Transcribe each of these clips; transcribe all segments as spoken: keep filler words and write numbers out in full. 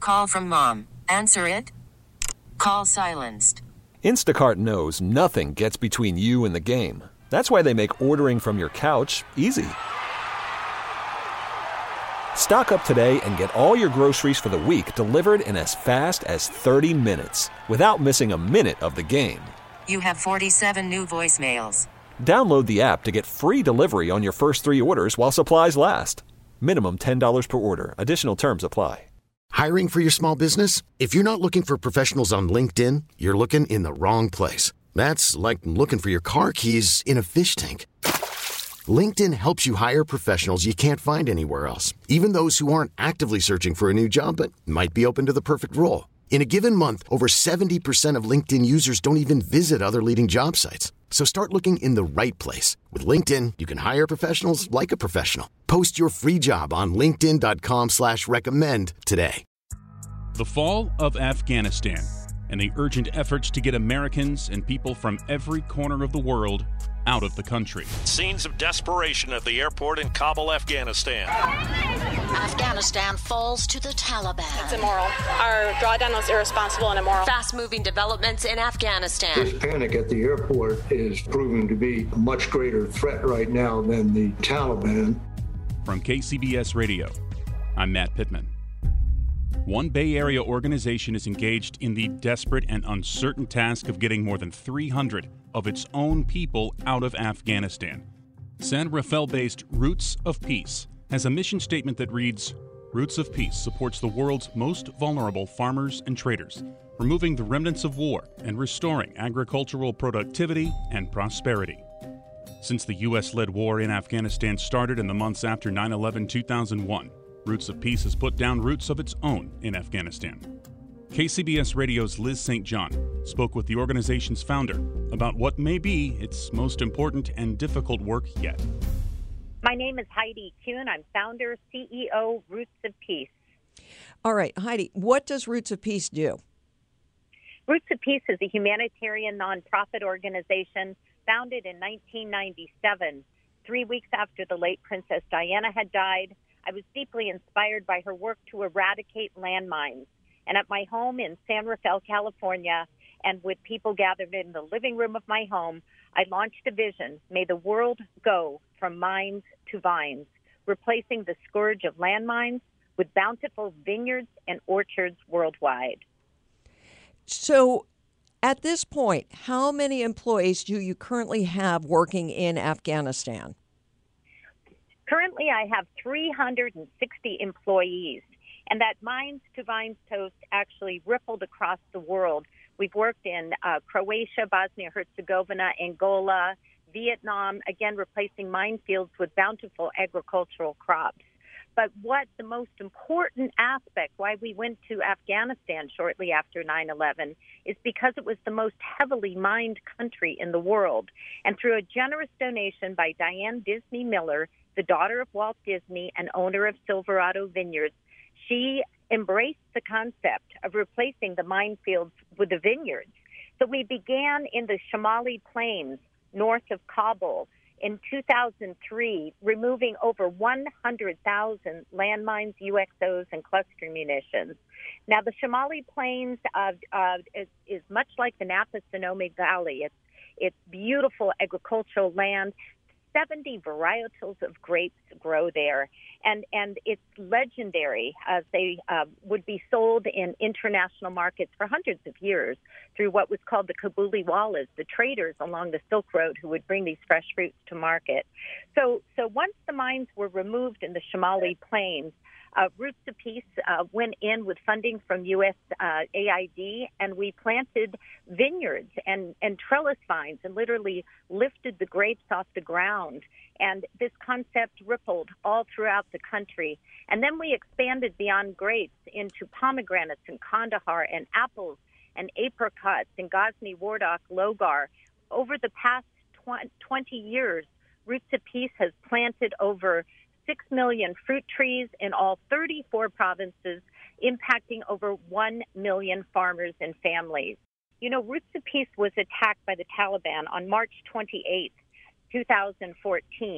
Call from mom. Answer it. Call silenced. Instacart knows nothing gets between you and the game. That's why they make ordering from your couch easy. Stock up today and get all your groceries for the week delivered in as fast as thirty minutes without missing a minute of the game. You have forty-seven new voicemails. Download the app to get free delivery on your first three orders while supplies last. Minimum ten dollars per order. Additional terms apply. Hiring for your small business? If you're not looking for professionals on LinkedIn, you're looking in the wrong place. That's like looking for your car keys in a fish tank. LinkedIn helps you hire professionals you can't find anywhere else, even those who aren't actively searching for a new job but might be open to the perfect role. In a given month, over seventy percent of LinkedIn users don't even visit other leading job sites. So start looking in the right place. With LinkedIn, you can hire professionals like a professional. Post your free job on linkedin.com slash recommend today. The fall of Afghanistan and the urgent efforts to get Americans and people from every corner of the world out of the country. Scenes of desperation at the airport in Kabul, Afghanistan. Afghanistan falls to the Taliban. It's immoral. Our drawdown was irresponsible and immoral. Fast-moving developments in Afghanistan. This panic at the airport is proving to be a much greater threat right now than the Taliban. From K C B S Radio, I'm Matt Pittman. One Bay Area organization is engaged in the desperate and uncertain task of getting more than three hundred of its own people out of Afghanistan. San Rafael-based Roots of Peace has a mission statement that reads, Roots of Peace supports the world's most vulnerable farmers and traders, removing the remnants of war and restoring agricultural productivity and prosperity. Since the U S-led war in Afghanistan started in the months after nine eleven two thousand one, Roots of Peace has put down roots of its own in Afghanistan. K C B S Radio's Liz Saint John spoke with the organization's founder about what may be its most important and difficult work yet. My name is Heidi Kuhn. I'm founder, C E O, Roots of Peace. All right, Heidi, what does Roots of Peace do? Roots of Peace is a humanitarian nonprofit organization founded in nineteen ninety-seven. Three weeks after the late Princess Diana had died, I was deeply inspired by her work to eradicate landmines. And at my home in San Rafael, California, and with people gathered in the living room of my home, I launched a vision: may the world go from mines to vines, replacing the scourge of landmines with bountiful vineyards and orchards worldwide. So at this point, how many employees do you currently have working in Afghanistan? Currently, I have three hundred sixty employees, and that Mines to Vines toast actually rippled across the world. We've worked in uh, Croatia, Bosnia-Herzegovina, Angola, Vietnam, again, replacing minefields with bountiful agricultural crops. But what the most important aspect, why we went to Afghanistan shortly after nine eleven, is because it was the most heavily mined country in the world. And through a generous donation by Diane Disney Miller, the daughter of Walt Disney and owner of Silverado Vineyards, she embraced the concept of replacing the minefields with the vineyards. So we began in the Shamali Plains north of Kabul in two thousand three, removing over one hundred thousand landmines, U X Os, and cluster munitions. Now, the Shamali Plains uh, uh, is, is much like the Napa-Sonoma Valley. It's, it's beautiful agricultural land. seventy varietals of grapes grow there, and, and it's legendary. Uh, they uh, would be sold in international markets for hundreds of years through what was called the Kabuli Wallas, the traders along the Silk Road who would bring these fresh fruits to market. So, so once the mines were removed in the Shamali Plains, Uh, Roots of Peace uh, went in with funding from U S uh, A I D, and we planted vineyards and, and trellis vines and literally lifted the grapes off the ground. And this concept rippled all throughout the country. And then we expanded beyond grapes into pomegranates and Kandahar and apples and apricots and Ghazni, Wardak, Logar. Over the past twenty years, Roots of Peace has planted over six million fruit trees in all thirty-four provinces, impacting over one million farmers and families. You know, Roots of Peace was attacked by the Taliban on March twenty-eighth, two thousand fourteen,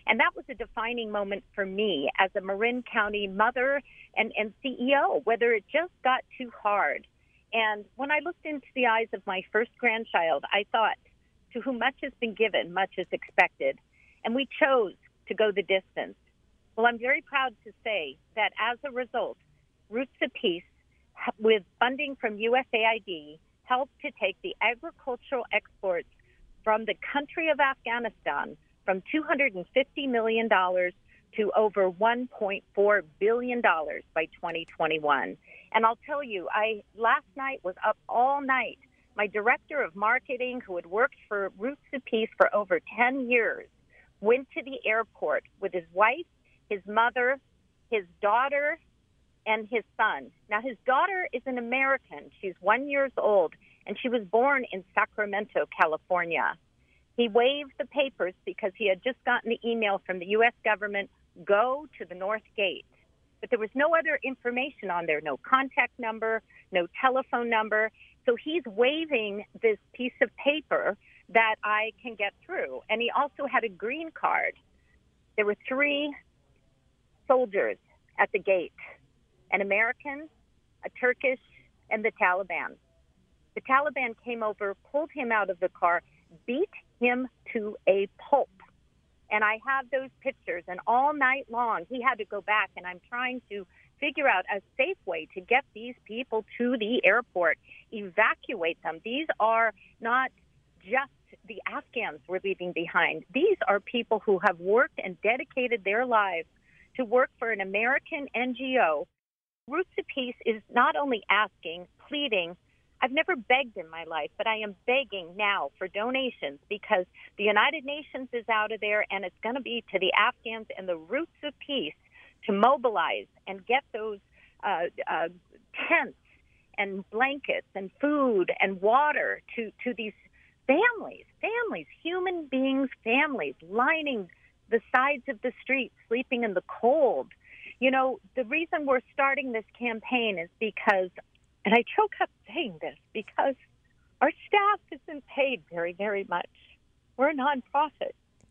And that was a defining moment for me as a Marin County mother and, and C E O, whether it just got too hard. And when I looked into the eyes of my first grandchild, I thought, to whom much has been given, much is expected. And we chose to go the distance. Well, I'm very proud to say that as a result, Roots of Peace, with funding from U S A I D, helped to take the agricultural exports from the country of Afghanistan from two hundred fifty million dollars to over one point four billion dollars by twenty twenty-one. And I'll tell you, I last night was up all night. My director of marketing, who had worked for Roots of Peace for over ten years, went to the airport with his wife, his mother, his daughter, and his son. Now, his daughter is an American. She's one year old, and she was born in Sacramento, California. He waived the papers because he had just gotten the email from the U S government, go to the North Gate. But there was no other information on there, no contact number, no telephone number. So he's waiving this piece of paper that I can get through. And he also had a green card. There were three soldiers at the gate, an American, a Turkish, and the Taliban. The Taliban came over, pulled him out of the car, beat him to a pulp. And I have those pictures, and all night long he had to go back, and I'm trying to figure out a safe way to get these people to the airport, evacuate them. These are not just the Afghans we're leaving behind. These are people who have worked and dedicated their lives to work for an American N G O. Roots of Peace is not only asking, pleading, I've never begged in my life, but I am begging now for donations because the United Nations is out of there, and it's going to be to the Afghans and the Roots of Peace to mobilize and get those uh, uh, tents and blankets and food and water to, to these families, families, human beings, families lining the sides of the street, sleeping in the cold. You know, the reason we're starting this campaign is because, and I choke up saying this, because our staff isn't paid very, very much. We're a nonprofit.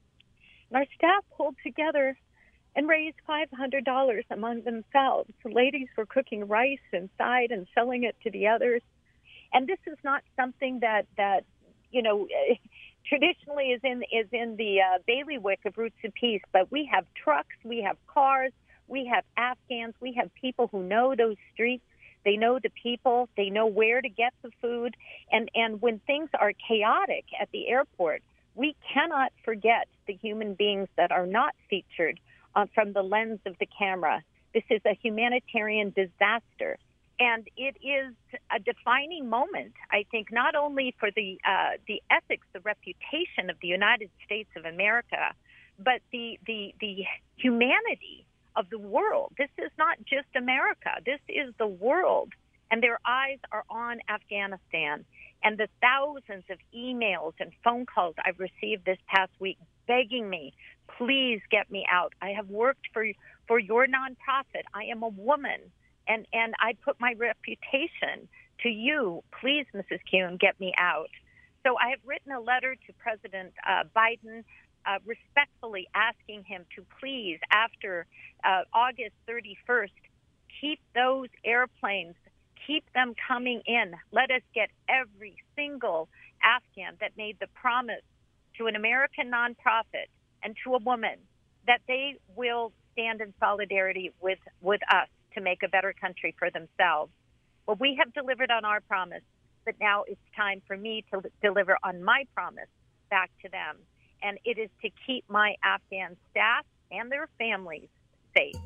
And our staff pulled together and raised five hundred dollars among themselves. The ladies were cooking rice inside and selling it to the others. And this is not something that, that you know, traditionally is in is in the uh, bailiwick of Roots of Peace, but we have trucks, we have cars, we have Afghans, we have people who know those streets. They know the people. They know where to get the food. And, and when things are chaotic at the airport, we cannot forget the human beings that are not featured uh, from the lens of the camera. This is a humanitarian disaster. And it is a defining moment, I think, not only for the uh, the ethics, the reputation of the United States of America, but the, the, the humanity of the world. This is not just America. This is the world. And their eyes are on Afghanistan. And the thousands of emails and phone calls I've received this past week begging me, please get me out. I have worked for for your nonprofit. I am a woman, and, and I put my reputation to you. Please, Missus Kuhn, get me out. So I have written a letter to President uh, Biden Uh, respectfully asking him to please, after uh, August thirty-first, keep those airplanes, keep them coming in. Let us get every single Afghan that made the promise to an American nonprofit and to a woman that they will stand in solidarity with, with us to make a better country for themselves. Well, we have delivered on our promise, but now it's time for me to deliver on my promise back to them. And it is to keep my Afghan staff and their families safe.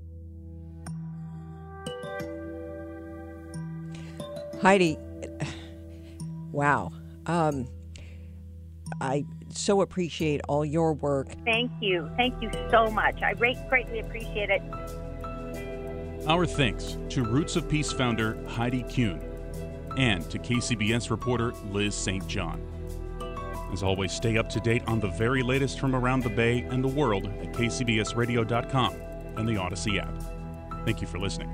Heidi, wow. Um, I so appreciate all your work. Thank you. Thank you so much. I greatly appreciate it. Our thanks to Roots of Peace founder Heidi Kuhn and to K C B S reporter Liz Saint John. As always, stay up to date on the very latest from around the Bay and the world at K C B S radio dot com and the Odyssey app. Thank you for listening.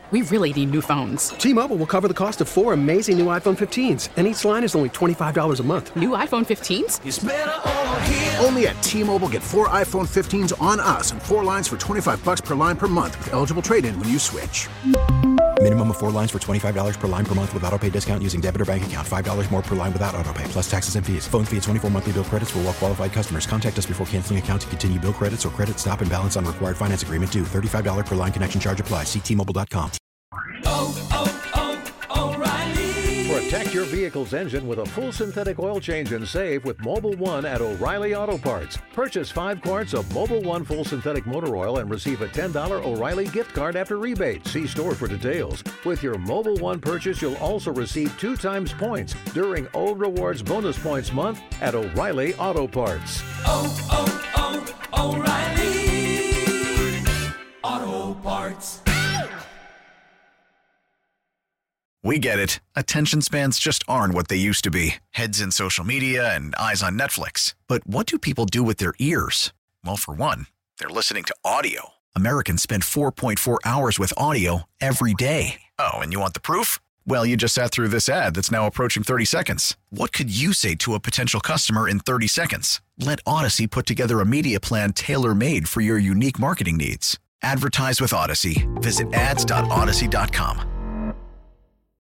we really need new phones. T-Mobile will cover the cost of four amazing new iPhone fifteens, and each line is only twenty-five dollars a month. New iPhone fifteens? It's better over here. Only at T-Mobile, get four iPhone fifteens on us and four lines for twenty-five bucks per line per month with eligible trade-in when you switch. Minimum of four lines for twenty-five dollars per line per month with autopay discount using debit or bank account. five dollars more per line without autopay, plus taxes and fees. Phone fee at twenty-four monthly bill credits for well-qualified customers. Contact us before canceling account to continue bill credits or credit stop and balance on required finance agreement due. thirty-five dollars per line connection charge applies. See T Mobile dot com. Oh, oh, oh, O'Reilly. Protect your vehicle's engine with a full synthetic oil change and save with Mobil One at O'Reilly Auto Parts. Purchase five quarts of Mobil One full synthetic motor oil and receive a ten dollars O'Reilly gift card after rebate. See store for details. With your Mobil One purchase, you'll also receive two times points during O Rewards Bonus Points Month at O'Reilly Auto Parts. Oh, oh, oh, O'Reilly Auto Parts. We get it. Attention spans just aren't what they used to be. Heads in social media and eyes on Netflix. But what do people do with their ears? Well, for one, they're listening to audio. Americans spend four point four hours with audio every day. Oh, and you want the proof? Well, you just sat through this ad that's now approaching thirty seconds. What could you say to a potential customer in thirty seconds? Let Odyssey put together a media plan tailor-made for your unique marketing needs. Advertise with Odyssey. Visit ads dot odyssey dot com.